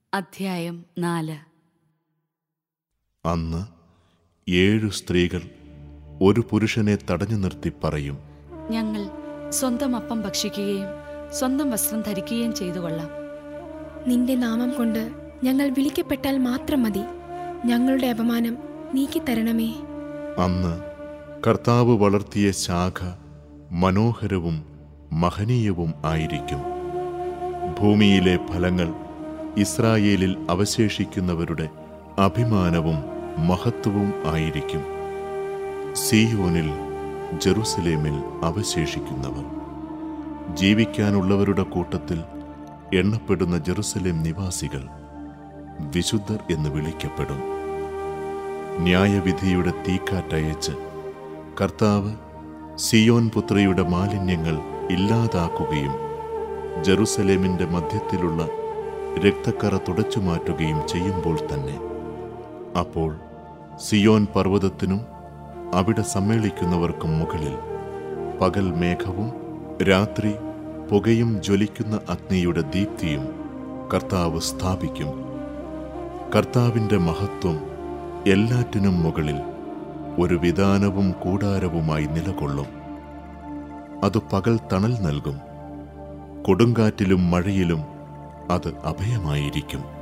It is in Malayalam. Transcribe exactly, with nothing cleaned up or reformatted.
അധ്യായം നാല്. അന്ന് ഏഴു സ്ത്രീകൾ ഒരു പുരുഷനെ തടഞ്ഞു നിർത്തി പറയും, ഞങ്ങൾ സ്വന്തം അപ്പം ഭക്ഷിക്കുകയും സ്വന്തം വസ്ത്രം ധരിക്കുകയും ചെയ്തു കൊള്ളാം. നിന്റെ നാമം കൊണ്ട് ഞങ്ങൾ വിളിക്കപ്പെട്ടാൽ മാത്രം മതി. ഞങ്ങളുടെ അപമാനം നീക്കിത്തരണമേ. അന്ന് കർത്താവ് വളർത്തിയ ശാഖ മനോഹരവും മഹനീയവും ആയിരിക്കും. ഭൂമിയിലെ ഫലങ്ങൾ ഇസ്രായേലിൽ അവശേഷിക്കുന്നവരുടെ അഭിമാനവും മഹത്വവും ആയിരിക്കും. സീയോനിൽ, ജെറുസലേമിൽ അവശേഷിക്കുന്നവർ, ജീവിക്കാനുള്ളവരുടെ കൂട്ടത്തിൽ എണ്ണപ്പെടുന്ന ജെറുസലേം നിവാസികൾ വിശുദ്ധർ എന്ന് വിളിക്കപ്പെടും. ന്യായവിധിയുടെ തീക്കാറ്റയച്ച് കർത്താവ് സിയോൻ പുത്രിയുടെ മാലിന്യങ്ങൾ ഇല്ലാതാക്കുകയും ജെറുസലേമിന്റെ മധ്യത്തിലുള്ള രക്തക്കറ തുടച്ചു മാറ്റുകയും ചെയ്യുമ്പോൾ തന്നെ, അപ്പോൾ സിയോൻ പർവ്വതത്തിനും അവിടെ സമ്മേളിക്കുന്നവർക്കും മുകളിൽ പകൽ മേഘവും രാത്രി പുകയും ജ്വലിക്കുന്ന അഗ്നിയുടെ ദീപ്തിയും കർത്താവ് സ്ഥാപിക്കും. കർത്താവിൻ്റെ മഹത്വം എല്ലാറ്റിനും മുകളിൽ ഒരു വിതാനവും കൂടാരവുമായി നിലകൊള്ളും. അത് പകൽ തണൽ നൽകും, കൊടുങ്കാറ്റിലും മഴയിലും അത് അഭയമായിരിക്കും.